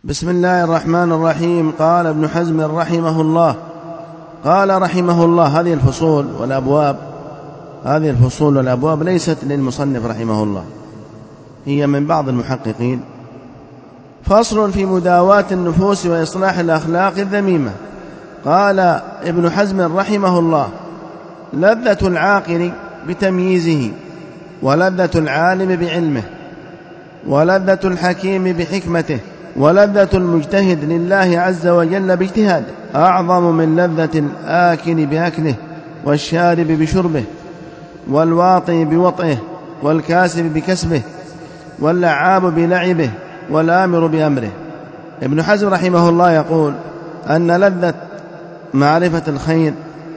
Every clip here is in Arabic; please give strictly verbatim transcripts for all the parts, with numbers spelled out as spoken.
بسم الله الرحمن الرحيم. قال ابن حزم رحمه الله قال رحمه الله هذه الفصول والأبواب هذه الفصول والأبواب ليست للمصنف رحمه الله، هي من بعض المحققين. فصل في مداواة النفوس وإصلاح الأخلاق الذميمة. قال ابن حزم رحمه الله: لذة العاقل بتمييزه، ولذة العالم بعلمه، ولذة الحكيم بحكمته، ولذة المجتهد لله عز وجل باجتهاده أعظم من لذة الآكل بأكله، والشارب بشربه، والواطئ بوطئه، والكاسب بكسبه، واللعاب بلعبه، والآمر بأمره. ابن حزم رحمه الله يقول أن لذة معرفة الخير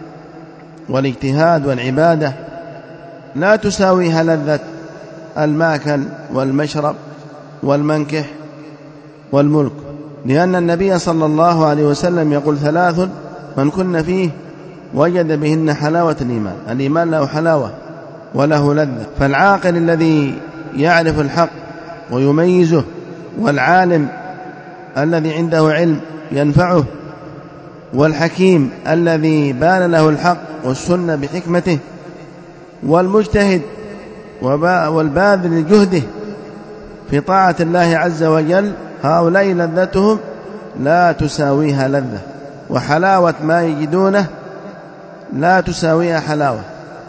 والاجتهاد والعبادة لا تساويها لذة الماكل والمشرب والمنكح والملك، لأن النبي صلى الله عليه وسلم يقول: ثلاث من كن فيه وجد بهن حلاوة الإيمان. الإيمان له حلاوة وله لذة. فالعاقل الذي يعرف الحق ويميزه، والعالم الذي عنده علم ينفعه، والحكيم الذي بان له الحق والسنة بحكمته، والمجتهد والباذل لجهده في طاعة الله عز وجل، هؤلاء لذتهم لا تساويها لذة، وحلاوة ما يجدونه لا تساويها حلاوة.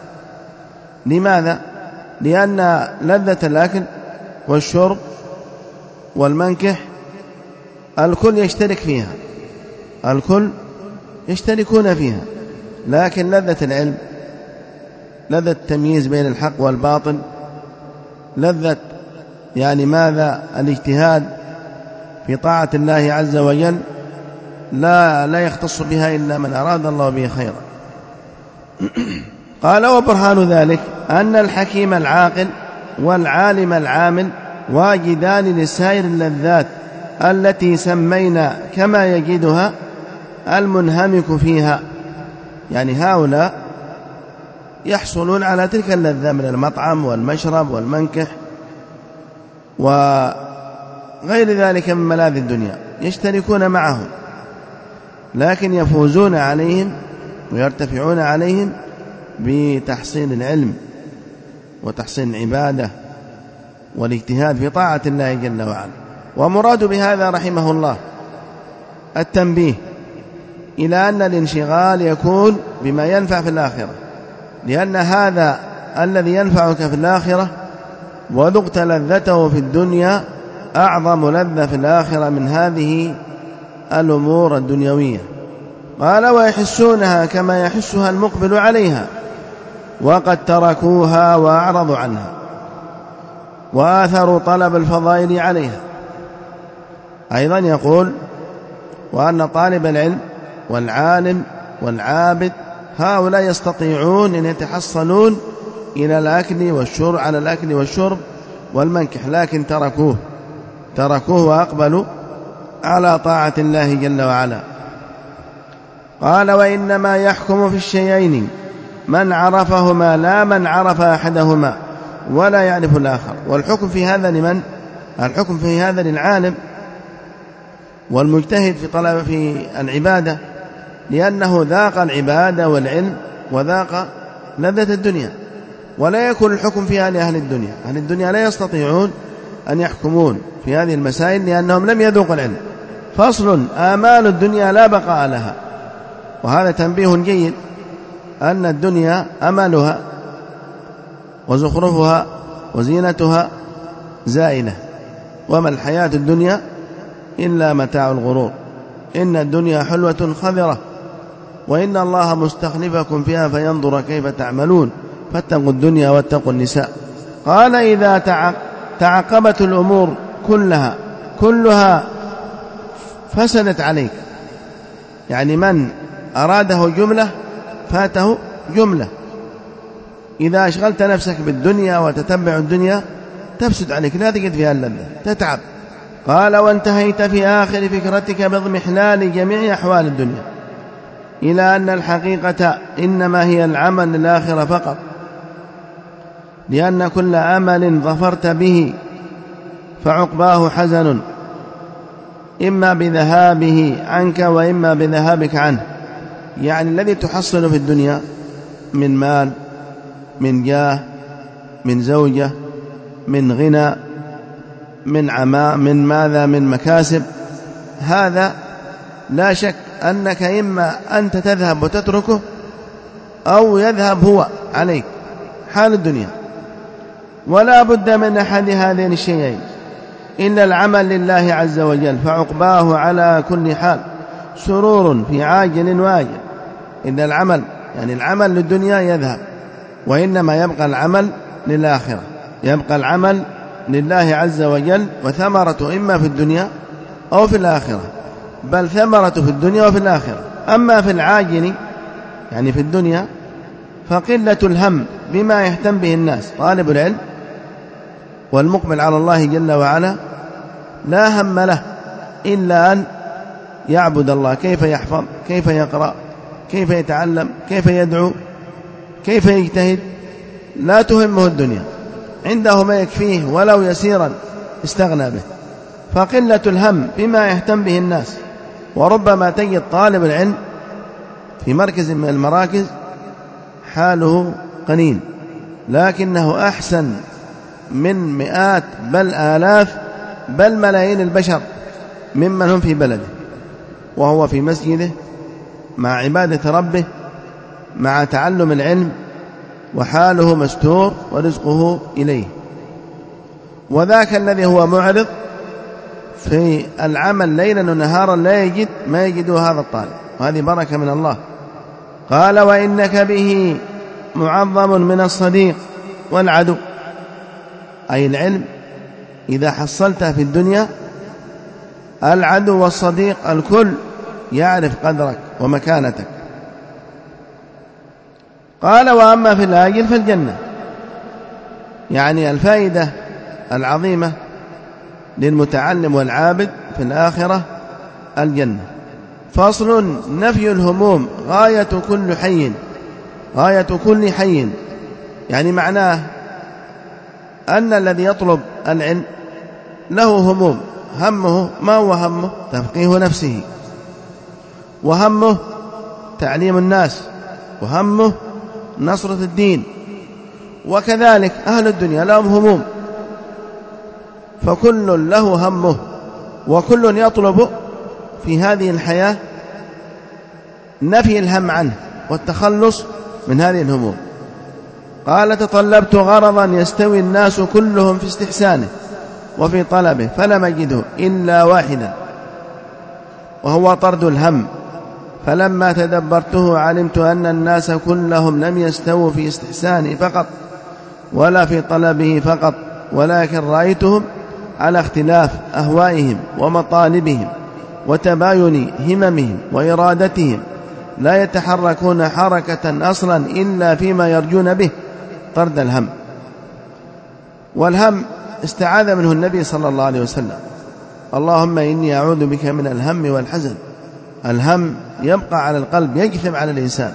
لماذا؟ لأن لذة الأكل والشرب والمنكح الكل يشترك فيها، الكل يشتركون فيها، لكن لذة العلم، لذة التمييز بين الحق والباطل، لذة يعني ماذا الاجتهاد في طاعة الله عز وجل لا لا يختص بها إلا من أراد الله به خيرا. قال: وبرهان ذلك أن الحكيم العاقل والعالم العامل واجدان لسائر اللذات التي سمينا كما يجدها المنهمك فيها. يعني هؤلاء يحصلون على تلك اللذة من المطعم والمشرب والمنكح وغير ذلك من ملاذ الدنيا، يشتركون معهم، لكن يفوزون عليهم ويرتفعون عليهم بتحصيل العلم وتحصيل العبادة والاجتهاد في طاعة الله جل وعلا. ومراد بهذا رحمه الله التنبيه إلى أن الانشغال يكون بما ينفع في الآخرة، لأن هذا الذي ينفعك في الآخرة وذقت لذته في الدنيا أعظم لذة في الآخرة من هذه الأمور الدنيوية. قال: ويحسونها كما يحسها المقبل عليها، وقد تركوها وأعرضوا عنها، وآثروا طلب الفضائل عليها. أيضا يقول: وأن طالب العلم والعالم والعابد هؤلاء يستطيعون أن يتحصلون إلى الأكل والشرب على الأكل والشرب والمنكح، لكن تركوه تركوه وأقبلوا على طاعة الله جل وعلا. قال: وإنما يحكم في الشيئين من عرفهما لا من عرف أحدهما ولا يعرف الآخر. والحكم في هذا لمن؟ الحكم في هذا للعالم والمجتهد في طلب في العبادة، لأنه ذاق العبادة والعلم وذاق لذة الدنيا، ولا يكون الحكم فيها لأهل الدنيا. أهل الدنيا لا يستطيعون أن يحكمون في هذه المسائل لأنهم لم يذوقوا العلم. فصل: آمال الدنيا لا بقاء لها. وهذا تنبيه جيد أن الدنيا أمالها وزخرفها وزينتها زائلة، وما الحياة الدنيا إلا متاع الغرور. إن الدنيا حلوة خضرة، وإن الله مستخلفكم فيها فينظر كيف تعملون، فاتقوا الدنيا واتقوا النساء. قال: إذا تعقبت الأمور كلها كلها فسدت عليك. يعني من أراده جملة فاته جملة. إذا أشغلت نفسك بالدنيا وتتبع الدنيا تفسد عليك، لا تجد فيها اللذة، تتعب. قال: وانتهيت في آخر فكرتك باضمحلال جميع أحوال الدنيا إلى أن الحقيقة إنما هي العمل للآخرة فقط، لأن كل أمل ظفرت به فعقباه حزن، إما بذهابه عنك وإما بذهابك عنه، يعني الذي تحصل في الدنيا من مال، من جاه، من زوجة، من غنى، من عماء، من ماذا، من مكاسب، هذا لا شك أنك إما أنت تذهب وتتركه أو يذهب هو عليك، حال الدنيا. ولا بد من أحد هذين الشيئين إلا العمل لله عز وجل، فعقباه على كل حال سرور في عاجل واجل. إن العمل يعني العمل للدنيا يذهب، وإنما يبقى العمل للآخرة، يبقى العمل لله عز وجل، وثمرته إما في الدنيا أو في الآخرة، بل ثمرته في الدنيا وفي الآخرة. أما في العاجل يعني في الدنيا فقلة الهم بما يهتم به الناس. طالب العلم والمقبل على الله جل وعلا لا هم له إلا أن يعبد الله، كيف يحفظ، كيف يقرأ، كيف يتعلم، كيف يدعو، كيف يجتهد، لا تهمه الدنيا، عنده ما يكفيه ولو يسيرا استغنى به. فقلة الهم بما يهتم به الناس. وربما تجد طالب العلم في مركز من المراكز حاله قليل، لكنه أحسن من مئات بل آلاف بل ملايين البشر ممن هم في بلده، وهو في مسجده مع عبادة ربه مع تعلم العلم، وحاله مستور ورزقه إليه. وذاك الذي هو معرض في العمل ليلا ونهارا لا يجد ما يجده هذا الطالب، وهذه بركة من الله. قال وإنك به معظم من الصديق والعدو، أي العلم إذا حصلته في الدنيا العدو والصديق الكل يعرف قدرك ومكانتك. قال وأما في الآجل فالجنة، يعني الفائدة العظيمة للمتعلم والعابد في الآخرة الجنة. فصل: نفي الهموم غاية كل حي، غاية كل حي، يعني معناه أن الذي يطلب العلم له هموم، همه ما هو همه؟ تفقيه نفسه، وهمه تعليم الناس، وهمه نصرة الدين. وكذلك أهل الدنيا لهم هموم، فكل له همه، وكل يطلب في هذه الحياة نفي الهم عنه والتخلص من هذه الهموم. قال تطلبت غرضا يستوي الناس كلهم في استحسانه وفي طلبه فلم أجده إلا واحدا، وهو طرد الهم. فلما تدبرته علمت أن الناس كلهم لم يستووا في استحسانه فقط ولا في طلبه فقط، ولكن رأيتهم على اختلاف أهوائهم ومطالبهم وتباين هممهم وإرادتهم، لا يتحركون حركة أصلا إلا فيما يرجون به طرد الهم. والهم استعاذ منه النبي صلى الله عليه وسلم: اللهم إني أعوذ بك من الهم والحزن. الهم يبقى على القلب، يجثم على الإنسان،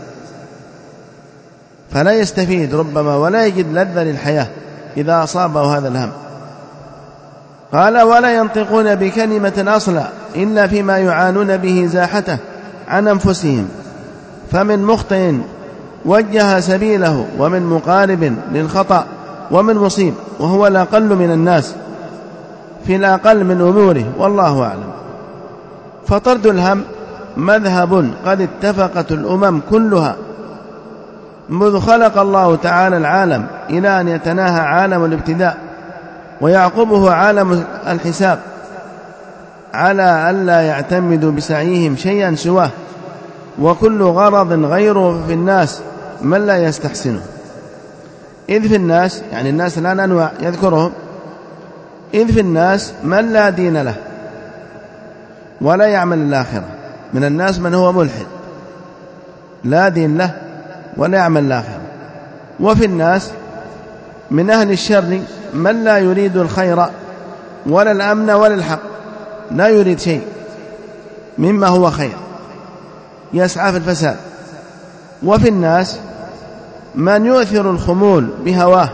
فلا يستفيد ربما ولا يجد لذة للحياة إذا أصابه هذا الهم. قال ولا ينطقون بكلمة أصلا إلا فيما يعانون به زاحته عن أنفسهم، فمن مخطئ وجه سبيله، ومن مقارب للخطأ، ومن مصيب، وهو الأقل من الناس في الأقل من أموره، والله أعلم. فطرد الهم مذهب قد اتفقت الأمم كلها منذ خلق الله تعالى العالم إلى أن يتناهى عالم الابتداء ويعقبه عالم الحساب على ألا يعتمدوا بسعيهم شيئا سواه، وكل غرض غيره في الناس من لا يستحسنه. إذ في الناس، يعني الناس الآن أنواع يذكرهم، إذ في الناس من لا دين له ولا يعمل الآخرة، من الناس من هو ملحد لا دين له ولا يعمل الآخرة. وفي الناس من أهل الشر من لا يريد الخير ولا الأمن ولا الحق، لا يريد شيء مما هو خير، يسعى في الفساد. وفي الناس من يؤثر الخمول بهواه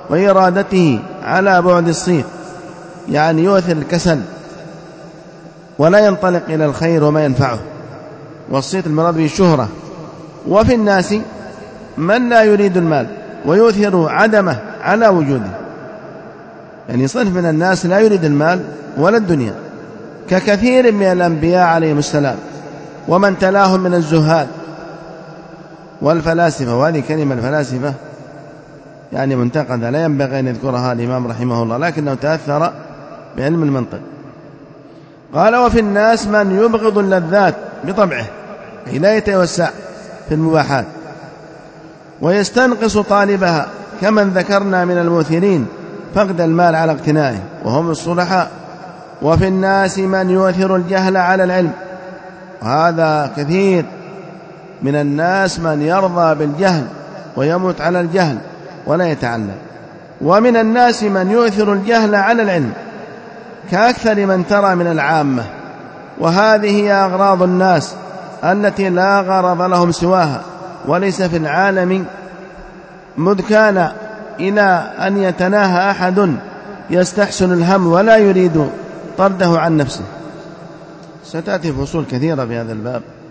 وإرادته على بعد الصيت، يعني يؤثر الكسل ولا ينطلق إلى الخير وما ينفعه، والصيت المراد به الشهرة. وفي الناس من لا يريد المال ويؤثر عدمه على وجوده، يعني صنف من الناس لا يريد المال ولا الدنيا، ككثير من الأنبياء عليهم السلام ومن تلاهم من الزهاد والفلاسفة. وهذه كلمة الفلاسفة يعني منتقدة لا ينبغي أن يذكرها الإمام رحمه الله، لكنه تأثر بعلم المنطق. قال وفي الناس من يبغض اللذات بطبعه، أي لا يتوسع في المباحات، ويستنقص طالبها، كمن ذكرنا من المؤثرين فقد المال على اقتنائه وهم الصلحاء. وفي الناس من يؤثر الجهل على العلم، هذا كثير من الناس من يرضى بالجهل ويموت على الجهل ولا يتعلم. ومن الناس من يؤثر الجهل على العلم، كأكثر من ترى من العامة. وهذه هي أغراض الناس التي لا غرض لهم سواها، وليس في العالم مذ كان إلى أن يتناهى أحد يستحسن الهم ولا يريد طرده عن نفسه. ستأتي فصول كثيرة في هذا الباب.